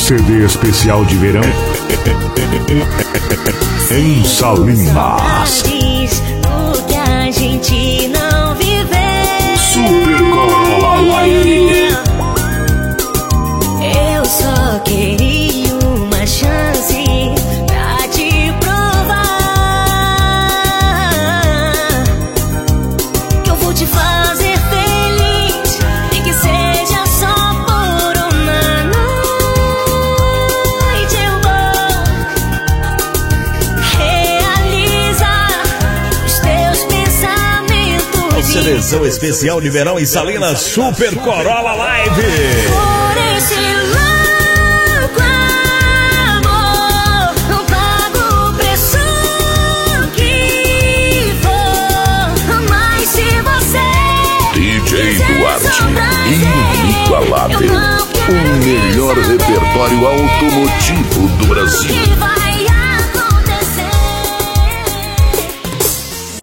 CD especial de verão em Salinas. O que a gente não viveu. Super Corolla Live. Eu só queria uma chance pra te provar que eu vou te fazer feliz e que seja só por uma noite. Eu vou realizar os teus pensamentos. Seleção especial de verão em Salinas, Super Corolla Live. Por esse louco amor, não pago o preço que for. Mas se você DJ Duarte, inigualável. O melhor repertório automotivo do Brasil. que vai